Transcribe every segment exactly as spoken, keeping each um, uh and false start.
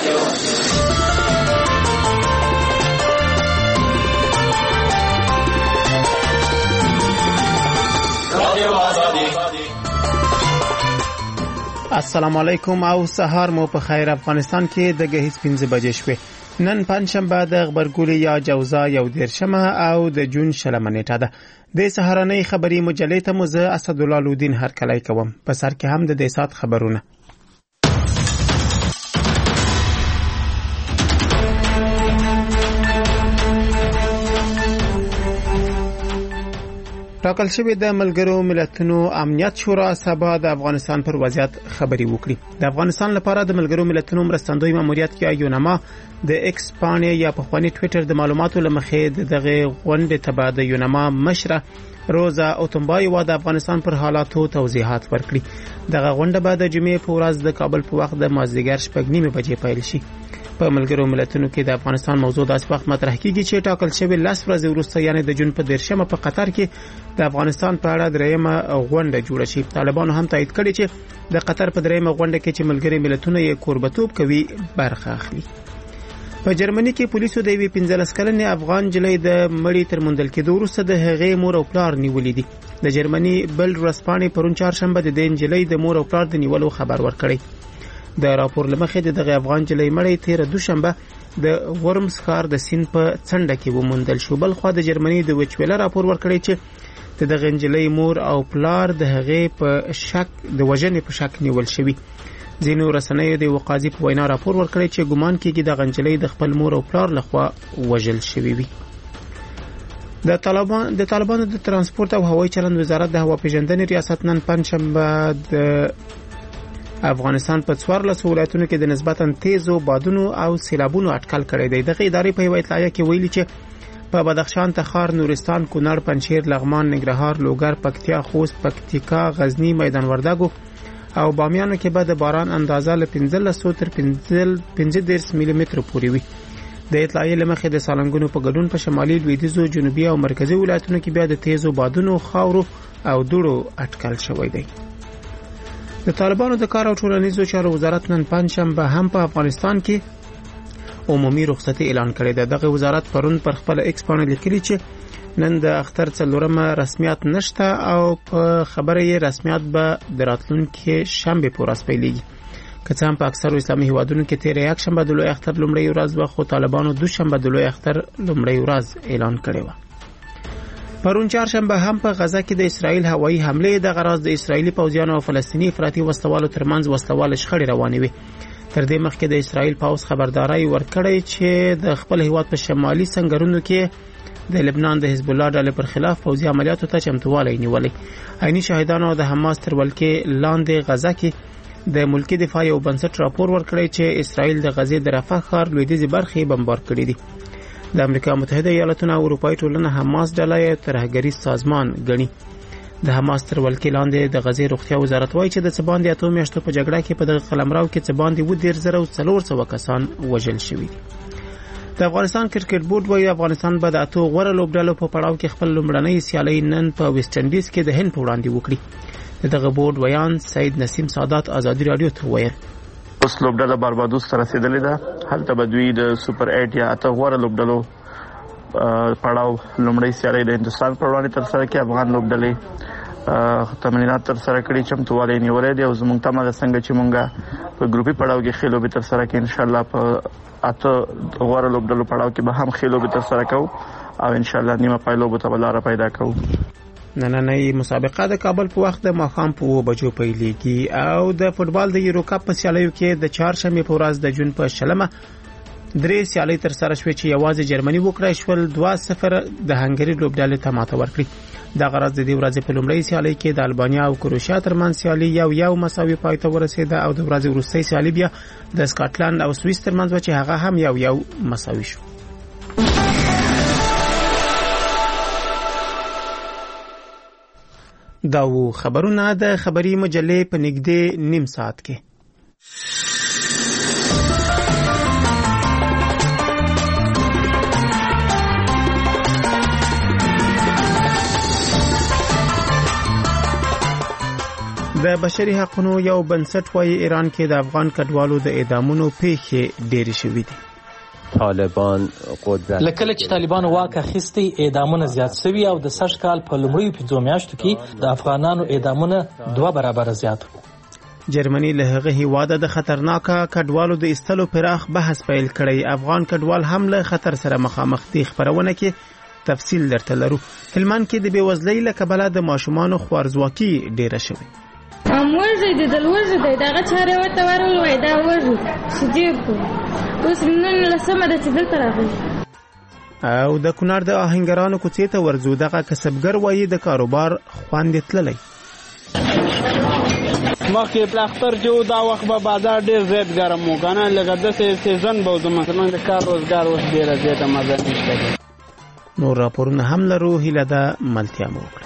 السلام علیکم او سهار مو په خیر. افغانستان کې د غهیز پنځه بجې شوې. نن پنځشنبه د خبرګولي یا جوزا یو دیرشمه او د جون شلمه نیټه ده. د سهارنۍ خبري مجلې ته مو زه اسدالله لودین هرکلی کوم. په سر کې هم د دې سات خبرونه. ټاکل شوی د ملګرو ملتونو امنیت شورا سبا د افغانستان پر وضعیت خبري وکړي. د افغانستان لپاره د ملګرو ملتونو مرستندوی ماموریت کې یونما د ایکس پاڼې یا په خواني ټوئیټر د معلوماتو لمخې دغه غونډې ته د یونما مشره روزا اوتمبای و د افغانستان پر حالاتو توضیحات ورکړي. دغه غونډه به د جمعې په ورځ د کابل په وخت د مازدیګر شپږ نیمې بجې پیل شي. په ملګرو ملتونو کې د افغانستان موضوع داس وخت مطرح کیږي چې ټاکل شوی لس ورځې وروسته یعنی د جون په دیرشمه په قطر کې د افغانستان په اړه دریمه غونډه جوړه شي. طالبانو هم تایید کړی چې د قطر په دریمه غونډه کې چې ملګري ملتونه یې کوربتوب کوي برخه اخلي. په جرمني کې پولیسو د یوې پنځلس کلنې افغان جلۍ د مړی تر موندل کېدو وروسته د هغې مور او پلار نیولې دي. د جرمني بل ورځپاڼې پرون چهارشنبه د دې نجلۍ د مور او پلار د نیولو خبر ورکړی. د راپور لمخې د دغه افغان جلۍ مړی تیر دوشنبه د ورمز ښار د سیند په څنډه کې وموندل شو. بل خو د جرمني د وچویله راپور ورکړی چې د دغه نجلۍ مور او پلار د هغې په شک د وژنې په شک نیول شوي. ځینو رسنیو د وقاضي په وینا راپور ورکړی چې ګمان کېږي دغه نجلۍ د خپل مور او پلار لخوا وژل شوي وي. د طالبان د طالبانو د ترانسپورت او هوایي چلند وزارت د هوا پیژندنې ریاست نن پنځشنبه د افغانستان په څوارلسو ولایتونو کې د نسبتاً تیزو بادونو او سیلابونو اټکل کړی دی. دغه ادارې په یوه اطلاعیه کې ویلي چې په بدخشان، تخار، نورستان، کونړ، پنجشیر، لغمان، ننګرهار، لوګر، پکتیا، خوست، پکتیکا، غزنی، میدان وردګو او بامیانو کې به د باران اندازه له پنځلسو تر پنځه دېرش ملي مترو پورې وي. د اطلاعیې له مخې د سالنګونو په ګډون په شمالي، لویدیځو، جنوبي او مرکزي ولایتونو کې بیا د تیزو بادونو، خاورو او دوړو اټکل شوی دی. د طالبانو د کار او ټولنیزو چارو وزارت نن پنځشنبه هم په افغانستان کې عمومي رخصتي اعلان کړې ده. دغه وزارت پرون پر خپل ایکس باندې لیکلي چې نن د اختر څلورمه رسمیت نشته او په خبره یې رسمیت به د راتلونکي شنبه په ورځ پیلېږي. که څه هم په اکثرو اسلامي هیوادونو کې تیر یک شنبه د لوی اختر لومړۍ ورځ وه، خو طالبانو دوشنبه د لوی اختر لومړۍ ورځ اعلان کړې وه. پرون چهارشنبه هم په غزه کې د اسرائیل هوایي حمله د غرض د اسرائیلي پوځیانو او فلسطیني افراطي وسلوالو ترمنځ وسلواله شخړې روانې وي. تر دې مخکې د اسرائیل پوځ خبرداري ورکړې چې د خپل هیواد په شمالي سنگرونو کې د لبنان د حزب الله ډلې پر خلاف پوځي عملیاتو ته چمتووالی نیولی. عیني شاهدانو د حماس تر ولکې لاندې غزه کې د ملکی دفاع یو بنسټ راپور ورکړی چې اسرائیل د غزې د رفح ښار لویدیځې برخې بمبار کړي دي. د امریکا متحده ایالاتونو او اروپایي ټولنه حماس ډله ترهګریز سازمان ګڼي. د حماس تر ولکې لاندې د غزې روغتیا وزارت وایي چې د څه باندې اتو میاشتو په جګړه کې په دغه قلمرو کې څه باندې اووه دېرش زره څلور سوه کسان وژل شوي دي. د افغانستان کرکټ بورډ وایي افغانستان به د اتو غوره لوبډلو په پړاو کې خپل لومړنۍ سیالۍ نن په ویسټ انډیز کې د هند په وړاندې وکړي. د دغه بورډ ویان سید نسیم سادات ازادي رادیو ته وویل اوس لوبډله باربادوس ته رسېدلې ده. هلته به دوی د سوپر ایټ یا اته غوره لوبډلو پړاو لومړۍ سیالۍ د هندوستان په وړاندې ترسره کړي. افغان لوبډلې تمرینات ترسره کړي، چمتووالی نیولی دی او زموږ تمه ده څنګه چې مونږ په ګروپي پړاو کې ښې لوبې ترسره کړي، انشاءالله په اته غوره لوبډلو پړاو کې به هم ښې لوبې ترسره کوو او انشاءالله نیمه پای لوبو ته به لاره پیدا کوو. نننۍ مسابقه د کابل په وخت د ماښام په اوه بجو پیلېږي او د فوټبال د یورو کپ په سیالیو کې د چهارشنبې په ورځ د جون په شلمه درې سیالۍ ترسره شوې چې یوازې جرمني وکړای شول دوه صفر د هنګري لوبډلې ته ماته ورکړي. د غرض د دې ورځې په لومړۍ سیالۍ کې د البانیا او کروشیا ترمنځ سیالي یو یو مساوي پای ته ورسېده او د ورځې وروستۍ سیالي بیا د سکاټلند او سویس ترمنځ و چې هغه هم یو یو مساوي شو. دا و خبرونه د خبري مجلې په نږدې نیم ساعت کې. د د بشري حقوقو یو بنسټ وايي ایران کې د افغان کډوالو د اعدامونو پیښې ډېرې شوې دي. طالبان قدرت لکه چې طالبان واک اخیستی اعدامونه زیات شوي او د سږ کال په لومړیو پنځو میاشتو کې د افغانانو اعدامونه دوه برابره زیات وو. جرمني له هغه هیواده د خطرناکه کډوالو د ایستلو پراخ بحث پیل کړی. افغان کډوال هم له خطر سره مخامخ دي. خبرونه کې تفصیل درته لرو. هلمند کې د بېوزلۍ له کبله د ماشومانو خوارځواکي ډیره شوې. اموږه د دلوځه د دغه چارې ورته ورول وای دا وږه سجیب اوس نن لسمه د دلته راغلی. او د کونړ د آهنګرانو کوڅې ته ورځو. دغه کسبګر وایي د کاروبار خوند تللی. مخکې پلاختر چې دا وخت به بازار ډېر زیات ګرم و که نه لکه داسې سیزن به و مثلا د کار روزګار اوس ډېره زیاته مزه نشته. نور راپورونه هم لرو. هیله ده ملتیا مو وکړئ.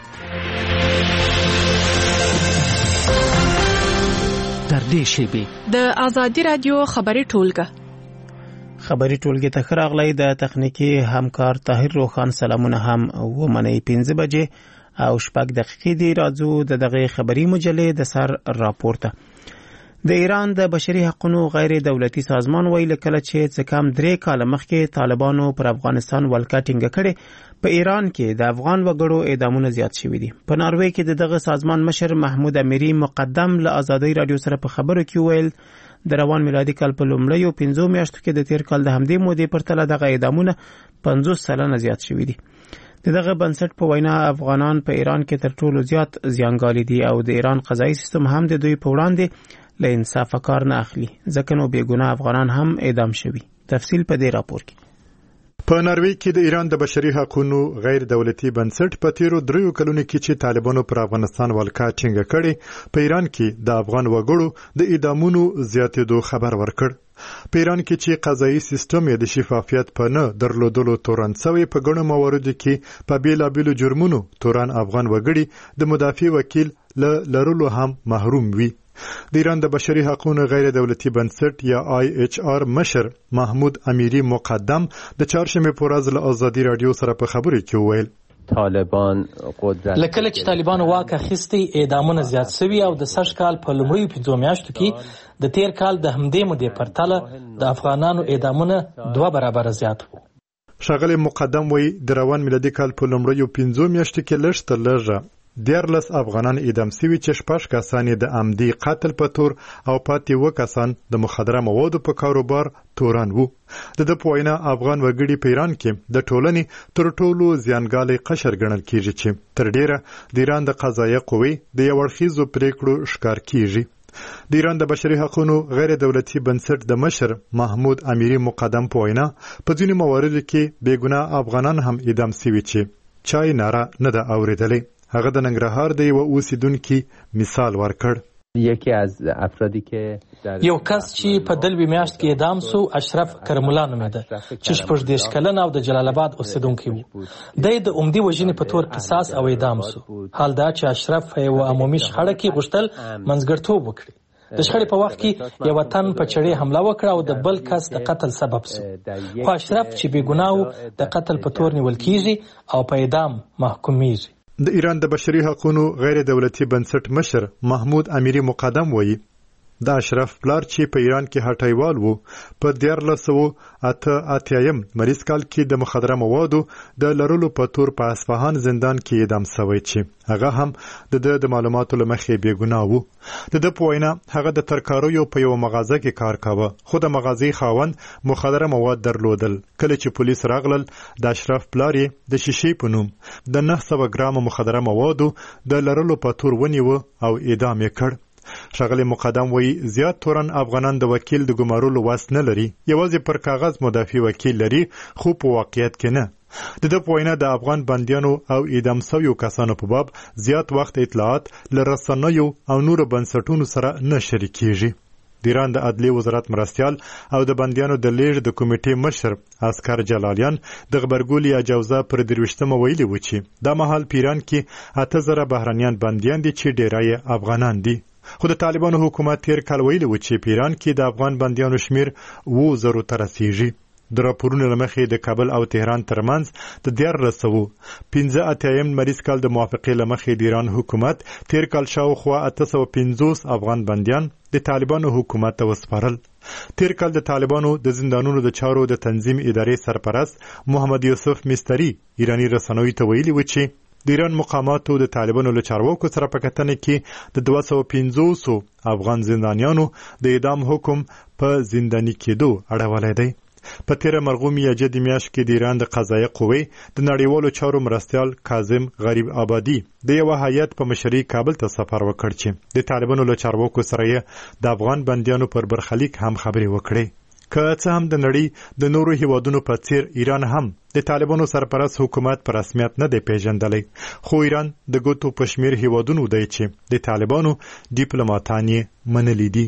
در دې شیبې د آزادي رادیو خبري ټولګه خبري ټولګه ته ښه راغلی. د تخنیکي همکار طاهر روخان سلامونه هم ومنئ. پنځه بجې او شپږ دقیقې دی. راځو د دغه خبري مجلې د سر راپورته. د ایران د بشري حقوقو غیر دولتي سازمان ویل کله چې څه کم درې کاله مخکې طالبانو پر افغانستان ولکه ټینګه کړې په ایران کې د افغان وګړو اعدامونه زیات شوي دي. په ناروې کې د دغه سازمان مشر محمود امیری مقدم له آزادۍ رادیو سره په خبرو کې ویل د روان میلادي کال په لومړیو پنځو میاشتو کې د تیر کال د همدې مودې پرتله دغه اعدامونه پنځوس سلنه زیات شوي دي. دغه بنسټ په وینا افغانان په ایران کې تر ټولو زیات زیانګالي دي او د ایران قضایي سیستم هم د دوی په وړاندې له انصاف کار نه اخلي ځکه نو بېګناه افغانان هم اعدام شوي. تفصیل په دې راپور کې. په ناروې کې د ایران د بشري حقوقو غیر دولتي بنسټ په تیرو دریو کلونو کې چې طالبانو پر افغانستان ولکه ټینګه کړې په ایران کې د افغان وګړو د اعدامونو زیاتېدو خبر ورکړ. په ایران کې چې قضایي سیستم یې د شفافیت په نه درلودلو تورن شوی په ګڼو مواردو کې په بیلابیلو جرمونو تورن افغان وګړي د مدافع وکیل له لرلو هم محروم وي. د ایران د بشري حقوقو غیر دولتي بنسټ یا آی ایچ آر مشر محمود امیری مقدم د چهارشنبه په ورځ له آزادي رادیو سره په خبرو کې وویل طالبان قدرت لکه چې طالبان واک اخیستی اعدامونه زیات شوي او د سږ کال په لومړیو پنځو میاشتو کې د تیر کال د همدې مودې پرتله د افغانانو اعدامونه دوه برابره زیات وو. ښاغلی مقدم وایي د روان میلادي کال په لومړیو پنځو میاشتو کې لږ تر لږه دیارلس افغانان اعدام شوي چې شپږ کسان د عمدي قتل په تور او پاتې اووه کسان د مخدره موادو په کاروبار تورن وو. د ده په وینا افغان وګړي په ایران کې د ټولنې تر ټولو زیانګالی قشر ګڼل کیږي چې تر ډیره د ایران د قضایه قوې د یو اړخیزو پریکړو ښکار کیږي. د ایران د بشري حقوقو غیر دولتي بنسټ د مشر محمود امیری مقدم په وینا په ځینو مواردو کې بېګناه افغانان هم اعدام شوي چې چا یې ناره نه ده اورېدلې. هغه د ننګرهار د یو اوسیدونکي مثال ورکړ. یکی از افرادی که یو کس چې په دلوي میاشت کې اعدام سو اشرف کرمولا نومېده چې شپږ دېرش کلن او د جلال آباد اوسیدونکی و. دی د عمدي وژنې په تور قصاص او اعدام سو. حال دا چې اشرف په یوه عمومي شخړه کې غوښتل منځګړیتوب وکړي. د شخړې په وخت کې یو تن په چړې حمله وکړه او د بل کس د قتل سبب سو. خو اشرف چې بېګناه د قتل په تور نیول کیږي او په اعدام محکومیږي. د ایران د بشري حقوقو غیر دولتي بنسټ مشر محمود امیری مقدم وایي د اشرف پلار چې په ایران کې هټایوال وو په دیارلس سوه اته اتیایم مریض کال کې د مخدره موادو د لرلو په تور په اصفهان زندان کې اعدام شوی چې هغه هم د د معلوماتو له مخې بېګناه وو. د د په وینا هغه د ترکاریو په یو مغازه کې کار کاوه خو د مغازې خاوند مخدره مواد درلودل. کله چې پولیس راغلل د اشرف پلار د شیشې په نوم د نه سوه ګرامه مخدره موادو د لرلو په تور ونیوه او اعدام یې کړ. ښاغلی مقدم وایي زیات تورن افغانان د وکیل د ګمارلو وس نه لري. یوازې پر کاغذ مدافع وکیل لري خو په واقعیت کې نه. د ده په وینا د افغان بندیانو او اعدام شویو کسانو په باب زیات وخت اطلاعات له رسنیو او نورو بنسټونو سره نه شریکېږي. د ایران د عدلیې وزارت مرستیال او د بندیانو د لیږد د کمیټې مشر اسکر جلالیان د غبرګولي اجوزه پر درویشتمه ویلي و چې دا مهال په ایران کې اته زره بهرنیان بندیان دي چې ډیری یې افغانان دي. خو د طالبانو حکومت تیر کال ویلي و چې په ایران کې د افغان بندیانو شمیر اووه زرو ته رسیږي. د راپورونو له مخې د کابل او تهران ترمنځ د دیارلس سوه پنځه اتیایم لمریز کال د موافقې له مخې د ایران حکومت تیر کال شاوخوا اته سوه پنځوس افغان بندیان د طالبانو حکومت ته وسپارل. تیر کال د طالبانو د زندانونو د چارو د تنظیم ادارې سرپرست محمد یوسف مستری ایرانی رسنیو ته ویلي و چې د ایران مقاماتو د طالبانو له چارواکو سره په کتنه کې د دوه سوه پنځوس افغان زندانیانو د اعدام حکم په زنداني کېدو اړولی دی. په تیره مرغوم یجد میاشت کې د ایران د قضایه قوې د نړیوالو چارو مرستیال کاظم غریب آبادي د یو هیئت په مشرۍ کابل ته سفر وکړ چې د طالبانو له چارواکو سره یې د افغان بندیانو پر برخلیک هم خبرې وکړې. که څه هم د نړۍ د نورو هیوادونو په څیر ایران هم د طالبانو سرپرست حکومت په رسمیت نه دی پیژندلی، خو ایران د ګوتو په شمیر هیوادونو دی چې د طالبانو ډیپلوماتان یې منلی دي.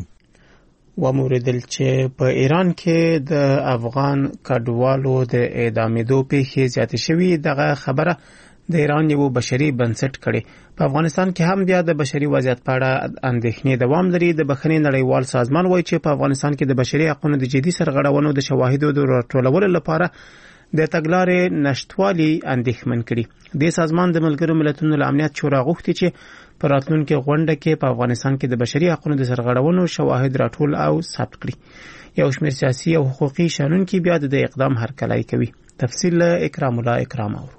وموریدل چې په ایران کې د افغان کډوالو د اعدامېدو پیښې زیاتې شوي. دغه خبره د ایران یو بشري بنسټ کړي. په افغانستان کې هم بیا د بشري وضعیت په اړه اندېښنې دوام لري. د بخښنې نړیوال سازمان وایي چې په افغانستان کې د بشري حقوقو د جدي سرغړونو د شواهدو د راټولولو لپاره د تګلارې نشټوالي اندېښمن کړي. د سازمان د ملګرو ملتونو له امنیت شورا غوښتي چې په راتلونکي غونډه کې په افغانستان کې د بشري حقوقو د سرغړونو شواهد راټول او ثبت کړي. یو شمېر سیاسي او حقوقي شنونکي بیا د اقدام هرکلی کوي. تفصیل اکرام الله اکرام اورو.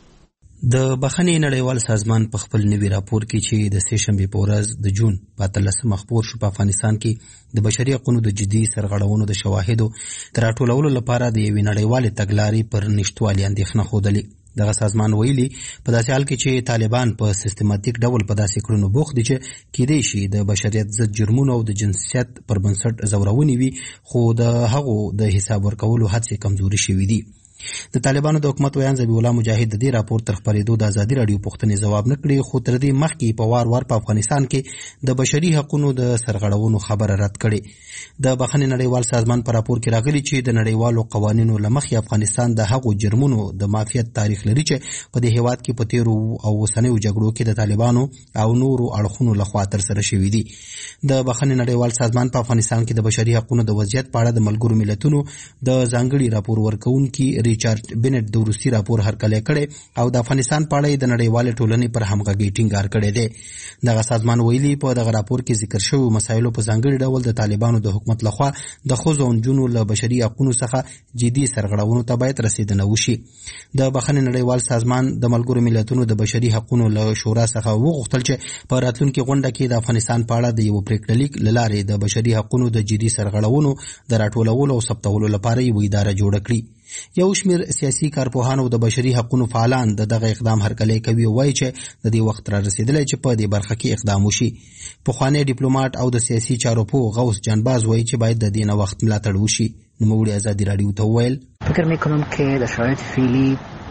د بخښنې نړیوال سازمان په خپل نوي راپور کې چې د سه شنبې په ورځ د جون په اتلسمه خپور شو، په افغانستان کې د بشري حقوقو د جدي سرغړونو د شواهدو د راټولولو لپاره د یوې نړیوالې تګلارې پر نشټوالي اندېښنه ښودلې. دغه سازمان ویلي په داسې حال کې چې طالبان په سیستماتیک ډول په داسې کړنو بوخت دي چې کېدای شي د بشریت ضد جرمونو او د جنسیت پر بنسټ زورونې وي، خو د هغو د حساب ورکولو هڅې کمزوري شوي دي. د طالبانو د حکومت ویان ذبیح الله مجاهد د دې راپور تر خپرېدو د ازادي راډیو پوښتنې ځواب نه کړي، خو تر دې مخکې په وار وار په افغانستان کې د بشري حقوقو د سرغړونو خبره رد کړې. د بخښنې نړیوال سازمان په راپور کې راغلي چې د نړیوالو قوانینو له مخې افغانستان د هغو جرمونو د معافیت تاریخ لري چې په دې هیواد کې په تیرو او اوسنیو جګړو کې د طالبانو او نورو اړخونو لخوا ترسره شوي دي. د بخښنې نړیوال سازمان په افغانستان کې د بشري حقوقو د وضعیت په اړه د ملګرو ملتونو د ځانګړي راپور ورکوونکي ریچارډ بنټ د وروستي راپور هرکلی کړی او د افغانستان په اړه د نړیوالې ټولنې پر همغږۍ ټینګار کړی دی. دغه سازمان ویلي په دغه راپور کې ذکر شویو مسایلو په ځانګړي ډول د طالبانو د حکومت لخوا د ښځو او نجونو له بشري حقوقو څخه جدي سرغړونو ته باید رسیدنه وشي. د بخښنې نړیوال سازمان د ملګرو ملتونو د بشري حقوقو له شورا څخه وغوښتل چې په راتلونکي غونډه کې د افغانستان په اړه د یو پریکړلیک له لارې د بشري حقوقو د جدي سرغړونو د راټولولو او ثبتولو لپاره یوه اداره جوړه کړي. یو شمېر سیاسي کارپوهان او د بشري حقوقو فعالان د دغه اقدام هرکلی کوي او وایي چې د دې وخت را رسیدلی چې په دې برخه کې اقدام وشي. پخوانی ډیپلوماټ او د سیاسي چارو پوه غوث جانباز وایي چې باید د دې نه وخت ملاتړ وشي. نوموړي ازادي راډیو ته وویل فکر میکنم که در شرایط فعلی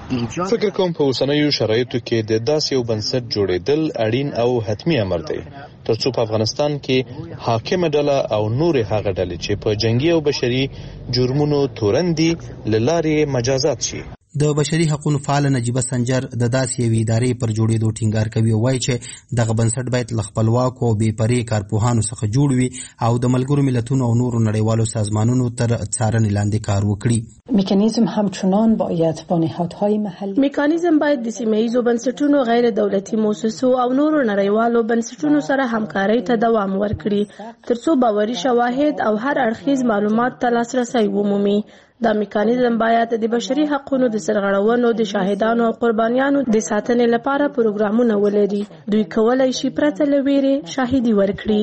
فکر کوم په اوسنیو شرایطو کې د داسې یو بنسټ جوړېدل اړین او حتمی امر دی ترڅو په افغانستان کې حاکمه ډله او نورې هغه ډلې چې په جنگي او بشري جرمونو تورن دي له لارې مجازات شي. د بشري حقوقو فعال نجیبه سنجر د داسې یوې ادارې پر جوړېدو ټینګار کوي او وایي چې دغه بنسټ باید له خپلواکو او بې پرې کارپوهانو څخه جوړ وي او د ملګرو ملتونو او نورو نړیوالو سازمانونو تر څارنې لاندې کار وکړي. میکانیزم همچنان باید با نهادهای محلي میکانیزم باید د سیمه ییزو بنسټونو، غیر دولتي مؤسسو او نورو نړیوالو بنسټونو سره همکارۍ ته دوام ورکړي ترڅو باوري شواهد او هر اړخیز معلومات ته لاسرسی ومومي. دا میکانیزم باید د بشري حقوقو د سرغړونو د شاهدانو او قربانیانو د ساتنې لپاره پروګرامونه ولري. دوی کولای شي پرته له ویرې شاهدي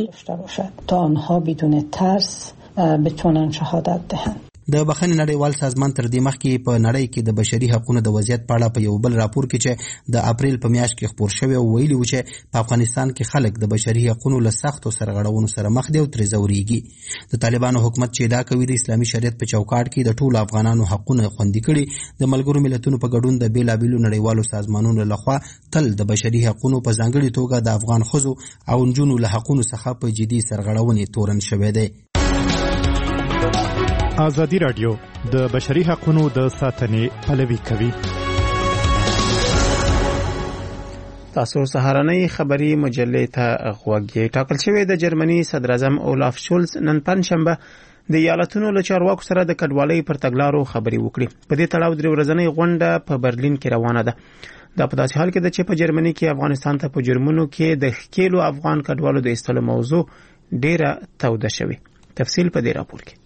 ورکړي تا آنها بدون ترس بتونن شهادت دهند. د بخښنې نړیوال سازمان تر دې مخکې په نړۍ کې د بشري حقوقو د وضعیت په اړه په یو بل راپور کې چې د اپریل په میاشت کې خپور شوی او ویلي و چې په افغانستان کې خلک د بشري حقوقو له سختو سرغړونو سره مخ دي او ترې ځورېږي. د طالبانو حکومت چې ادعا کوي د اسلامي شریعت په چوکاټ کې د ټولو افغانانو حقونه خوندي کړي، د ملګرو ملتونو په ګډون د بېلابېلو نړیوالو سازمانونو لخوا تل د بشري حقوقو په ځانګړې توګه د افغان ښځو او نجونو له حقونو څخه په جدي سرغړونې تورن شوی دی. ازادي راډیو د بشري حقوقو د ساتنې پلوي کوي. تاسو سهارنۍ خبری مجلې ته غوږی ټاکل شوی د جرمني صدر اعظم اولاف شولز نن پنځشنبه د ایالتونو له چارواکو سره د کډوالۍ پر تګلارو خبرې وکړي. په دې تړاو درې ورځنۍ غونډه په برلین کې روانه ده. دا په داسې حال کې ده چې په جرمني کې افغانستان ته په جرمونو کې د ښکېلو افغان کډوالو د ایستلو موضوع ډیره توده شوې. تفصیل په دې راپور کې.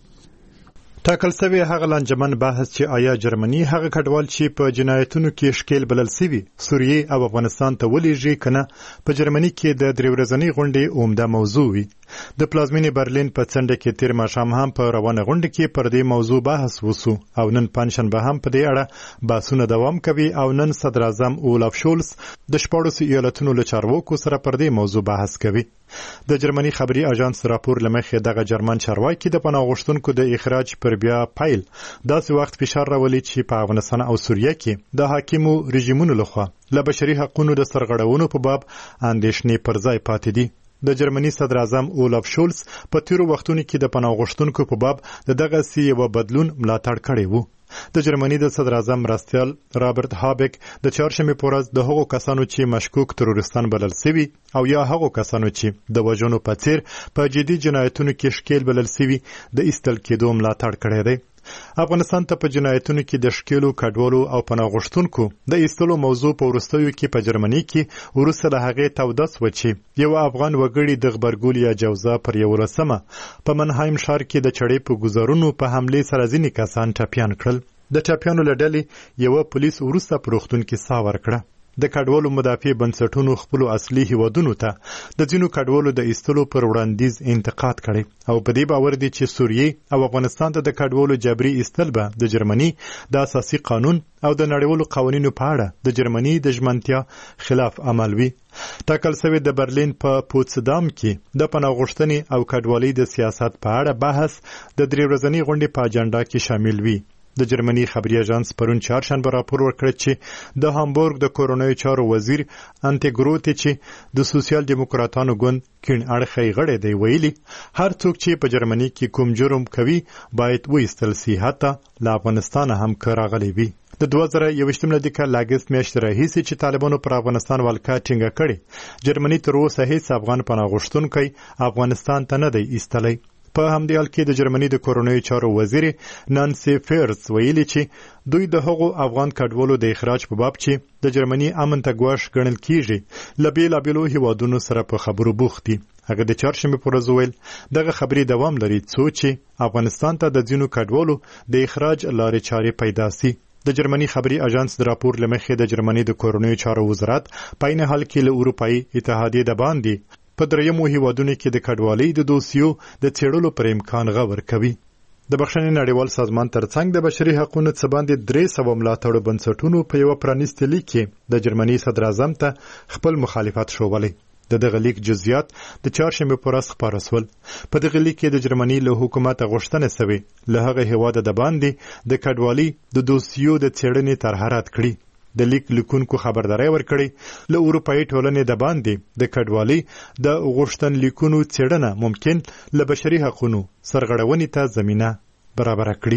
ټاکل شوی هغه لانجمن بحث چې آیا جرمني هغه کډوال چې په جنایتونو کې ښکېل بلل شوي سوریې او افغانستان ته ولېږي کنه په جرمني کې د درې ورځنۍ غونډې عمده موضوع وي. د پلازمینې برلین په څنډه کې تیر ماښام هم په روانه غونډه کې پر دې موضوع بحث وسو او نن پنځشنبه هم په دې اړه بحثونه دوام کوي او نن صدر اعظم اولاف شولز د شپاړسو ایالتونو له چارواکو سره پر دې موضوع بحث کوي. د جرمني خبري اژانس راپور لمخې دغه جرمن چارواکي د پناه غوښتونکو د اخراج پر بیا پایل داسې وخت فشار راولي چې په افغانستان او سوریه کې د حاکمو رژیمونو لخوا له بشري حقوقو د سرغړونو په باب اندېښنې پر ځای پاتې دي. د جرمني صدر اعظم اولاف شولز په تیرو وختونو کې د پناه غوښتونکو په باب د دغه سی یو بدلون ملاتړ کړی وو. د جرمني د صدر اعظم مرستیال رابرټ هابک د چهارشنبې په ورځ د هغو کسانو چې مشکوک تروریستان بلل شوي او یا هغو کسانو چې د وژنو په څیر په جدي جنایتونو کې ښکېل بلل شوي د ایستل کېدو ملاتړ کړی دی. افغانستان ته په جنایتونو کې د ښکېلو کډوالو او پناه غوښتونکو د ایستلو موضوع په وروستیو کې په جرمني کې وروسته له هغې توده سوه چې یو افغان وګړي د غبرګول یا جوزا پر یولسمه په منهایم ښار کې د چړې په ګزارونو په حملې سره ځینې کسان ټپیان کړل. د ټپیانو له ډلې یوه پولیس وروسته په روغتون کې ساه ورکړه. د کډوالو مدافع بنسټونو خپلو اصلي هیوادونو ته د ځینو کډوالو د ایستلو پر وړاندیز انتقاد کړی او په دې باور دي چې سوریې او افغانستان ته د کډوالو جبري ایستل به د جرمني د اساسي قانون او د نړیوالو قوانینو په اړه د جرمني د ژمنتیا خلاف عمل وي. ټاکل شوی د برلین په پوتسدام کې د پناه غوښتنې او کډوالۍ د سیاست په اړه بحث د درې ورځنۍ غونډې په اجنډا کې شامل وي. د جرمني خبري اژانس پرون چهارشنبه راپور ورکړ چې د هامبورګ د کورونایي چارو وزیر انټیګروتی چې د سوسیال دیموکراتانو ګوند کین اړخی غړی دی ویلي هر څوک چې په جرمني کې کوم جرم کوي باید وایستل شي حتی له افغانستان هم که راغلی وي. د دوه زره یوویشتم لدیکه لاګست میاشتې راهیسې چې طالبانو پر افغانستان ولکه ټینګه کړې جرمني تر اوسه هیڅ افغان پناه غوښتونکی افغانستان ته نه دی ایستلی. په همدې حال کې د جرمني د کورونایي چارو وزیر نانسي فیرز ویلي چې دوی د هغو افغان کډوالو د اخراج په باب چې د جرمني امن ته ګواښ ګڼل کیږي له بېلابېلو هیوادونو سره په خبرو بوخت دي. هغه د چهارشنبې په ورځ ویل دغه خبرې دوام لري څو چې افغانستان ته د ځینو کډوالو د اخراج لارې چارې پیدا سي. د جرمني خبري اژانس د راپور لمخې د جرمني د کورونایي چارو وزارت په عین حال کې له اروپایي اتحادیې د باندې په دریمو هیوادونو کې د کډوالۍ د دوسیو د څېړلو پر امکان غور کوي. د بخښنې نړیوال سازمان ترڅنګ د بشري حقوقو څخه باندې درې سوه ملاتړو بنسټونو په یو پرانیستي لیک کې د جرمني صدر اعظم ته خپل مخالفت ښوولی. د دغه لیک جزئیات د چهارشنبې په ورځ خپاره سول. په دغه لیک کې د جرمني له حکومته غوښتنه شوې له هغه هیواده د باندې د کډوالۍ د دوسیو د څېړنې ترهرات کړي. د لیک لیکونکو خبرداري ورکړي له اروپایي ټولنې د باندې د کډوالۍ د غوښتنلیکونو څېړنه ممکن له بشري حقوقو سرغړونې ته زمینه برابره کړي.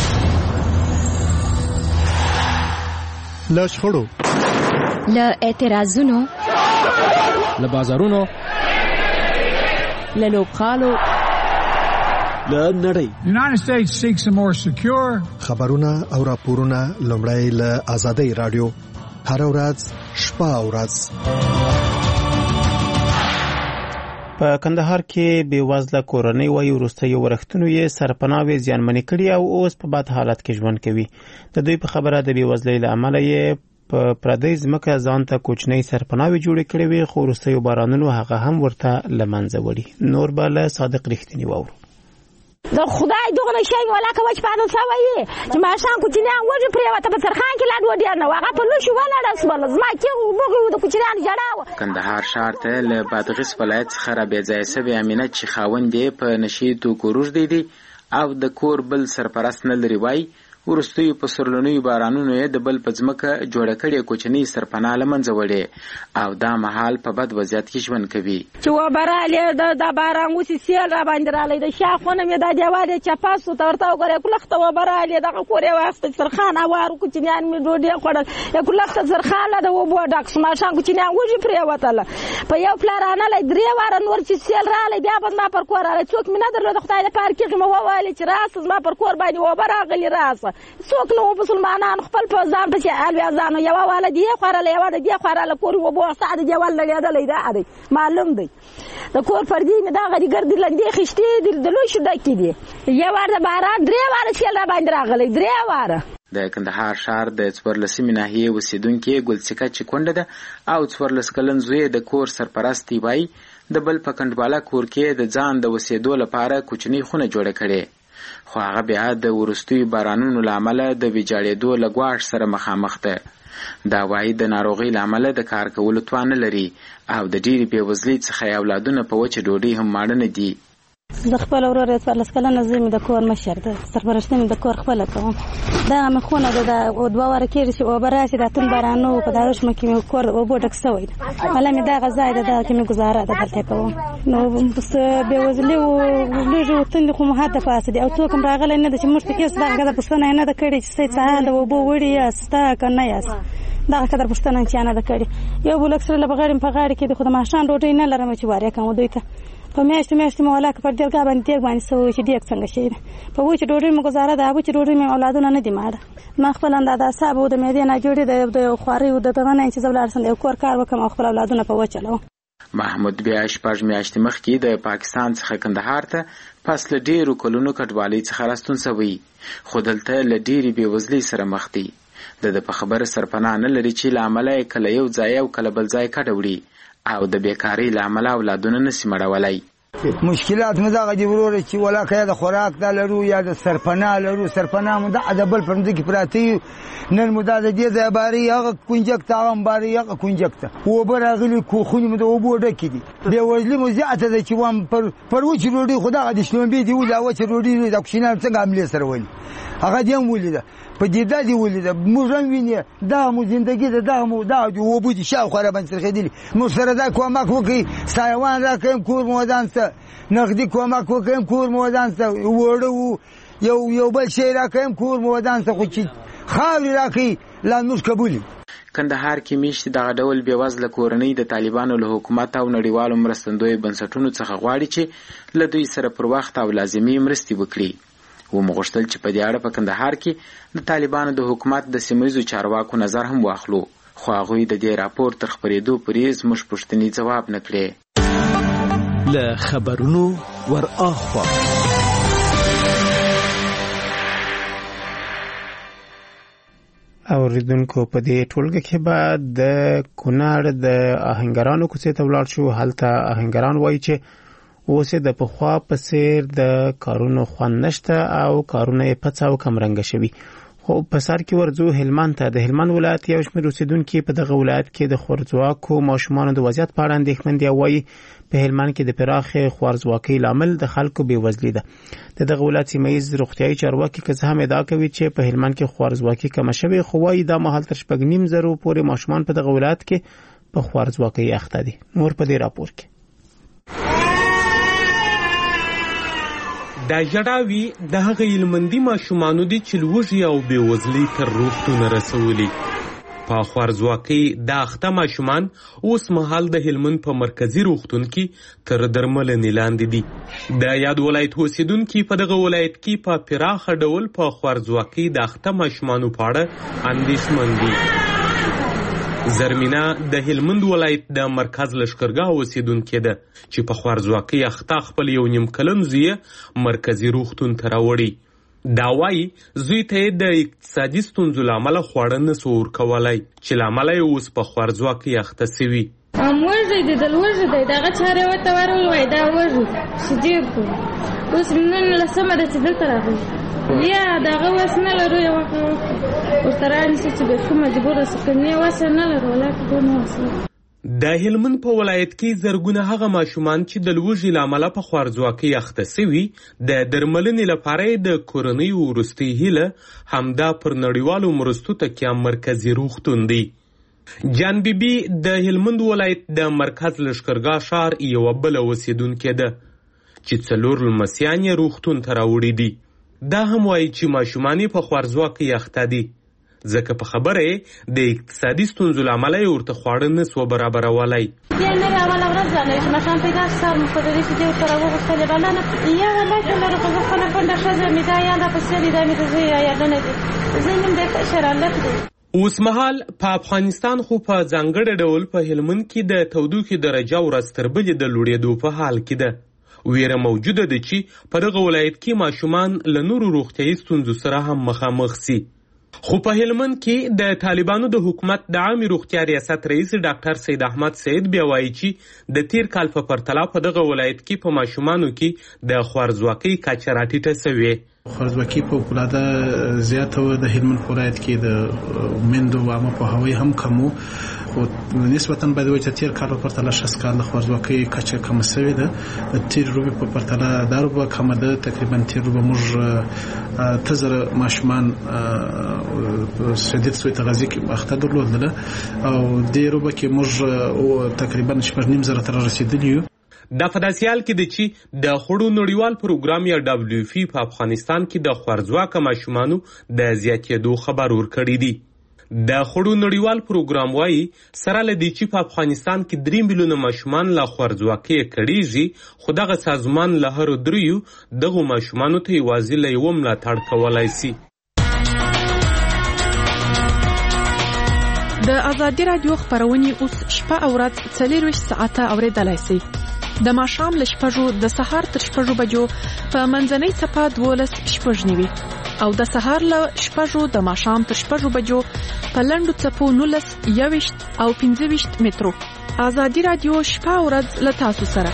له شخړو له اعتراضونو له بازارونو له لوبغالو له نړۍ United States seeks a more secure خبرونه او راپورونه لومړی له آزادۍ رادیو هر ورځ شپه او ورځ. په کندهار کې بېوزله کورنۍ وایي وروستیو ورښتونو یې سرپناوې زیانمنې کړي او اوس په بد حالت کې ژوند کوي. د دوی په خبره د بېوزلۍ له امله یې په پردۍ ځمکه ځان ته کوچنۍ سرپناوې جوړې کړې وې خو وروستیو بارانونو هغه هم ورته له منځه وړي. نور به له صادق رښتیني واورو. د خدای دغه شی ولا کوي چې پانو سوي چې ماشان کوچنیان وځي پریوته په سرخان کې لاډ وډیر نه واغه په لوشي ولاړ اسمل زما کې وګړو د کوچنیان جړاو. کندهار ښار ته له بادغیس ولایت څخه را بېځایه سوي امینه چې خاوند یې په نشي توکو روږدی دی او د کور بل سرپرست نه لري وای ورستیو په سرلنیو بارانونو یې د بل په ځمکه جوړه کړې کوچنۍ سرپناه له منځه وړې او دا مهال په بد وضعیت کې ژوند کوي. چې وبه راغلې د باران اوسې سیل را باندې راغلی د شاخونه مې دا دیوال یې چپاس سو ته ورته وګورې کلخته وبه راغلې دغه کور یې واخیسته سرخان هوارو کوچنیان مې ډوډۍ خوړل یې کلخته سرخان له د اوبو ډک شو ماښام کوچنیان وږي پرېوتله په یو پلارانه درې واره نور چې سیل راغلی بیا به زما پر کور راغلی څوک مې نه درلود خدای د پاره کېږي مې وویلې چې راسه زما پر کور باندې اوبه راغلي راسه څوک نه وو مسلمانان خپل په ځان پسې الویازانو یوه واله دې خوړله یوه د دې خوړله کور اوبو ستا د دیوال لګېدلی دا دی معلوم دی د کور پردې مې دغه دي ګردې لنډې خیشتې دي د لوښو ډکې دي یو وار د باران درې واره سیل را باندې راغلی درې واره. د کندهار ښار د څوارلسمې ناحیې اوسېدونکې ګلڅکه چې کونډه ده او څوارلس کلن زوی د کور سرپرستی وایي د بل په کنډواله کور کې د ځان د اوسېدو لپاره کوچنۍ خونه جوړه کړې خو هغه بیا د وروستیو بارانونو له امله د ویجاړېدو له ګواښ سره مخامخ ده. دا وایي د ناروغۍ له امله د کار کولو توان نه لري او د ډېرې بېوزلۍ څخه یې اولادونه په وچه ډوډۍ هم ماړه نه دي. زه خپل ورور یې څوارلس کلنه زوی مې د کور مشر ده سرپرستي مې د کور خپله کوم دغه مې خونه ده د دوه واره کېږي چې اوبه راشي دا توند باران په دا وشمه کې مې کور اوبو ډک سوی ده حالا مې دغه ځای ده دغه کې مې ګزاره ده دلته کوم نو بېوزلي و لږې و تندې خو مو حد پاسې دي او څوک هم راغلی نه ده چې موږ ته هېڅ دغه قدر پوښتنه یې نه ده کړې چې څه څه حال د اوبو وړي یاست ستا که نه یاست دغه قدر پوښتنه چا نه ده کړې یو بل اکثره له په غاړې په غاړې کې د خو د ماښام ډوډۍ نه لرم چې وارې کوم دوی ته په میاشتې میاشتې مې ولاکه پر دیګا باندې دیګ باندې سوی چې دیګ څنګه شي په وچې ډوډۍ مې ګزاره ده وچې ډوډۍ مې اولادونه نه دي ماړه ما خپل اندازه اعصاب او د معدې ناجوړې د خوارۍ او د دغه نه چې زه ولاړ سم د یو کور کار وکړم او خپل اولادونه په وچلوم. محمود بیا شپږ میاشتې مخکې د پاکستان څخه کندهار ته پس له ډېرو کلونو کډوالۍ څخه راستون سوی خو دلته له ډېرې بېوزلۍ سره مخ دی. د ده په خبره سرپناه نه لري چې له امله یې کله یو ځای او کله بل ځای کډه وړي او د بیکارۍ له امله اولادونه نسي مړولی. مشکلات مو دغه دي وروره چې ولاکه یا د خوراک دا لرو یا د سرپناه لرو سرپناه مو د بل پر مځکې پراته یو نن مو دا د دې ځای باري هغه کونجک ته هغه باري هغه کونجک ته اوبه راغلي خونې مو د اوبو ډکې دي بېوزلي مو زیاته ده چې وام پر وچې ډوډۍ خو دغه د شلومبې دي ولې وچې ډوډۍ د کوچنیانو څنګه حملې سره ولي هغه دې هم ولیده په دې دا دې ولیده موږ هم وینې دغه مو زندګي ده دغه مو دغه دي اوبه دي شاوخوا را باندې څرخېدلي موږ سره دا کومک وکړئ سایوان راکړئ کور مو ودان څه نقدي کومک وکړئ کور مو ودان څه وړه یو یو بل شی راکړئ کور مو ودان څه خو چې خاورې راکړئ لا موږ قبول یو. کندهار کې میشتې دغه ډول بېوزله کورنۍ د طالبانو له حکومت او نړیوالو مرستندویو بنسټونو څخه غواړي چې له دوی سره پر وخت او لازمي مرستې وکړي. ومغوښتل چې په دې اړه په کندهار کې د طالبانو د حکومت د سیمهییزو چارواکو نظر هم واخلو خو هغوی د دې راپور تر خپرېدو پورې زموږ پوښتنې ځواب نه کړې. له خبرونو ور اخوا اوریدونکو په دې ټولګه کې به د کونړ د آهنګرانو کوڅې ته ولاړ شو. هلته آهنګران وایي چې اوس د پخوا په څیر د کارونو خوند نشته او کارونه یې پڅ او کمرنګه شوي. خو په سر کې ورځو هلمند ته. د هلمند ولایت یو شمېر اوسېدونکي په دغه ولایت کې د خوارځواکو ماشومانو د وضعیت په اړه اندېښمن دي او وایي په هلمند کې د پراخې خوارځواکۍ لامل د خلکو بېوزلي ده. د دغه ولایت سیمهییز روغتیایي چارواکي که څه هم ادعا کوي چې په هلمند کې خوارځواکي کمه شوې خو وایي دا مهال تر شپږ نیم زرو پورې ماشومان په دغه ولایت کې په خوارځواکۍ اخته دي. نور په دې راپور کې دا ژړاوي د هغه هلمندي ماشومانو دي چې لوږې او بېوزلۍ تر روغتونه رسولي. په خوارځواکۍ دا اخته ماشومان اوس مهال د هلمند په مرکزي روغتون کې تر درملنې لاندې دي. د یاد ولایت اوسېدونکي په دغه ولایت کې په پراخه ډول په خوارځواکۍ د اخته ماشومانو په اړه اندېښمن دي. زرمینه د هلمند ولایت د مرکز لښکرګاه اوسېدونکې ده چې په خوارځواکۍ اخته خپل یو نیم کلن زوی مرکزي روغتون ته راوړي. دا وایي زوی ته یې د اقتصادي ستونزو له امله خواړه نسو ورکولی چې له امله یې اوس په خوارځواکۍ اخته سوي. ام وږی دی د وږی دی دغه چارې ورته ورول وایي دا وږی چې ډېر کړو اوس نن لسمه ده چې دلته راغلي یا دغه وس نه لرو یو ورته رانیسي چې بیخي مجبوره سو که نه وس نه لرو ولاکې دونه وس. د هلمند په ولایت کې زرګونه هغه ماشومان چې د لوږې له امله په خوارځواکۍ اخته سوي د درملنې لپاره د کورنۍ وروستۍ هیله همدا پر نړیوالو مرستو تکیه مرکزي روغتون دی. جان بیبي د هلمند ولایت د مرکز لښکرګاه ښار یوه بله اوسېدونکې ده چې څلور لمسیان یې روغتون ته راوړي دي. دا هم وایي چې ماشومان یې په خوارځواکۍ اخته دي ځکه په خبره یې د اقتصادي ستونزو له امله یې ورته خواړه نه سوه برابرولی. بیا نوې اوله ورځ راغلی چې ماښام پیدا شو سهار مو په ډوډۍ چې دې ورته راوغوښتلې بلنه یا والله که لرو خو زه خپله کونډه ښځه مې دا یا راپسې دي دا مې د زوی یادونه دي زه یم د کشر هلک دی. اوس مهال په افغانستان خو په ځانګړي ډول په هلمند کې د تودوخې درجه ورځ تر بلې د لوړېدو په حال کې ده. ویره موجوده ده چې په دغه ولایت کې ماشومان له نورو روغتیایي ستونزو سره هم مخامخ سي. خو په هلمند کې د طالبانو د حکومت د عامې روغتیا ریاست رئیس ډاکټر سید احمد سید بیا وایي چې د تیر کال په پرتله په دغه ولایت کې په ماشومانو کې د خوارځواکۍ کچه راټیټه سوې. خوارځواکي فوقالعاده زیاته وه. د هلمند په ولایت کې د میندو عامه پوهاوی هم کم و، خو نسبتا باید وایي چې تیر کال په پرتله شصت کال د خوارځواکۍ کچه کمه سوې ده. د تیر روبې په پرتله دا روبه کمه ده. تقریبا تیر روبه موږ اته زره ماشومان شدید سوء تغذیې کې اخته درلودله او دې روبه کې موږ تقریبا شپږ نیم زره ته رسېدلي یو. دا په داسې حال کې ده چې د خوړو نړیوال پروګرام یا ډبلیو اف په افغانستان کې د خوارځواکه ماشومانو د زیاتېدو خبر ورکړی دی. د خوړو نړیوال پروګرام وایي سره له دې چې په افغانستان کې درې میلیونه ماشومان له خوارځواکۍ کړېږي، خو دغه سازمان له هرو دریو دغو ماشومانو ته یوازې له یوه ملاتړ کولی سي. د ازادي راډیو خپرونې اوس شپه او ورځ څلېرویشت ساعته اورېدلی سئ. د ماښام له شپږو د سهار تر شپږو بجو په منځنۍ څپه دولس شپږ نوي او د سهار له شپږو د ماښام تر شپږو بجو په لنډو څپو نولس یوویشت او پنځه ویشت مترو. ازادي راډیو شپه او ورځ له تاسو سره.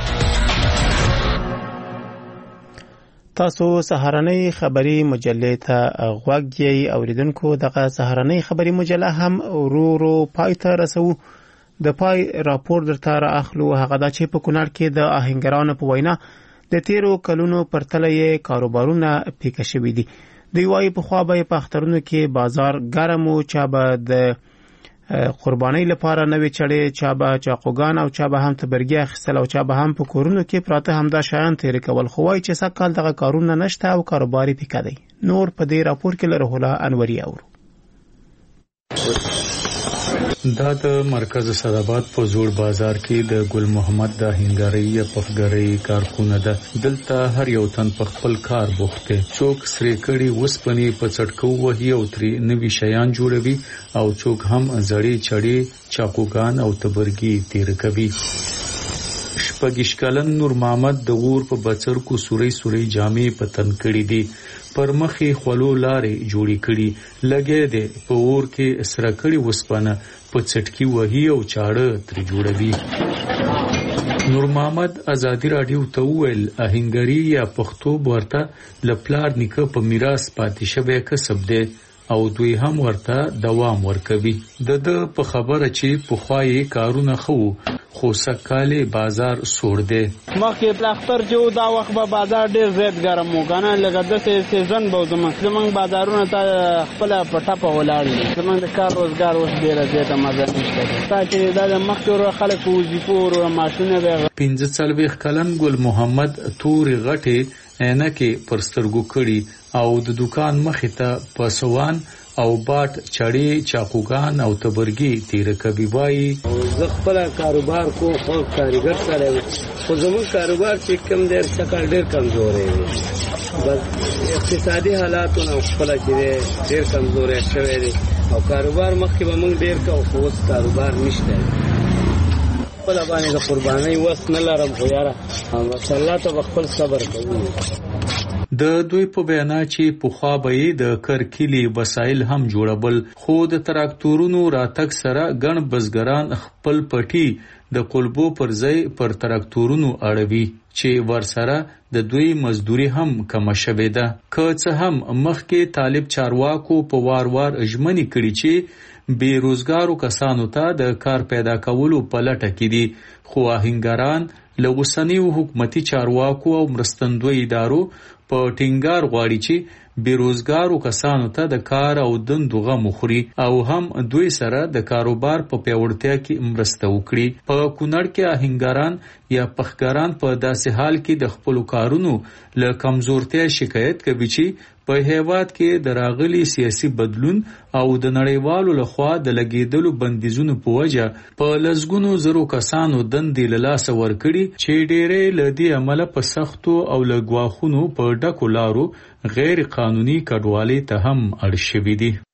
تاسو سهارنۍ خبری مجلې ته غوږ یې اوریدونکو. دغه سهارنۍ خبری مجله هم ورو ورو پای ته رسو. د پای راپور درته را اخلو. هغه دا چې په کونړ کې د آهنګرانو په وینا د تیرو کلونو پرتله یې کاروبارونه پیکه شوي دي. دوی وایي پخوا به په اخترونو کې بازار ګرم و، چا به د قربانۍ لپاره نوې چړې، چا به چاقوګان او چا به هم تبرګي اخیستل او چا به هم په کورونو کې پراته همدا شیان تېرې کول. خو وایي چې سږ کال دغه کارونه نشته او کاروبار یې پیکه دی. نور په دې راپور کې له روح الله انوري اورو. دا د مرکز سراباد په زوړ بازار کې د ګل محمد د هنګاري یا پفګري کارخونه ده. دلته هر یو تن په خپل کار بوخت دی. څوک سری کړي وسپنې په څټکو وهي او تری نوي شیان جوړوي او څوک هم زړې چړې چاقوګان او تبرګي تیر کوي. شپږ کلن نور محمد د ور په بچر کو سوري سوري جامې پتن کړي دي. پر مخې خلو لارې جوړې کړي لګې دي. په ور کې سره کړي وسپنه په چټکی وهي او چاړه تر جوړوي. نور محمد ازادي راډیو ته ویل اهنګری یا پښتو ورته لپلار نیکه په میراث پاتې شوی کسب دی او دوی هم ورته دوام ورکوي. د د په خبره چې په خوای کارونه خو خو سکاله بازار سوړ دی. مخکې پلاختر چې دا وخت به بازار ډیر زیات ګرم و کنه لکه د سیزن به زمونږ زمونږ بازارونه ته خپل پټه ولاړ دي. زمونږ د کار روزګار اوس ډیر زیاته مزه نشته. تا چې دا د مخکې خلک وظیفو او ماشونه به پنځه څلوېښت کلن ګل محمد تورې غټې عینکې پر سترګو کړي او د دکان مخې ته پسوان او باټ چړې چاقوګان او تبرګي تیر کوي. وایي زه خپل کاروبار کوم، خو کاریګر سره خو زموږ کاروبار چې کم ډیر څخه ډیر کمزورې دی. بس اقتصادي حالاتونه خپل چې ډیر کمزورې شوی دي او کاروبار مخکې به موږ ډیر کوو خو اوس کاروبار نشته. خپل باندې د قربانۍ وس نه لرم خو یاره الله ته خپل صبر کوي. د دوی په بیان چې په خوا به د کرکلی وسایل هم جوړبل، خو د تراکتورونو راتګ سره ګڼ بزګران خپل پټي د قلبو پر ځای پر تراکتورونو اړوي چې ورسره د دوی مزدوري هم کم شوه ده. که څه هم مخکې طالب چارواکو په وار وار اجمنی کړي چې بیروزګارو کسانو ته د کار پیدا کولو په لټه کې دي، خو آهنګران له اوسنیو حکومتي چارواکو او مرستندوی ادارو په ټینګار غواړي چې بیروزګارو کسانو ته د کار او دندو غم وخوري او هم دوی سره د کاروبار په پیاوړتیا کې مرسته وکړي. په کونړ کې آهنګران یا پخګران په داسې حال کې د خپل کارونو له کمزورتیا شکایت کوي چې په هیواد کې د راغلي سیاسي بدلون او د نړیوالو لخوا د لګیدلو بندیزونو په وجه په لسګونو زرو کسانو دندې له لاسه ورکړي چې ډېرې له دې عمله په سختو او له ګواښونو په ډکو لارو غیر قانوني کډوالۍ ته هم اړ شوي دي.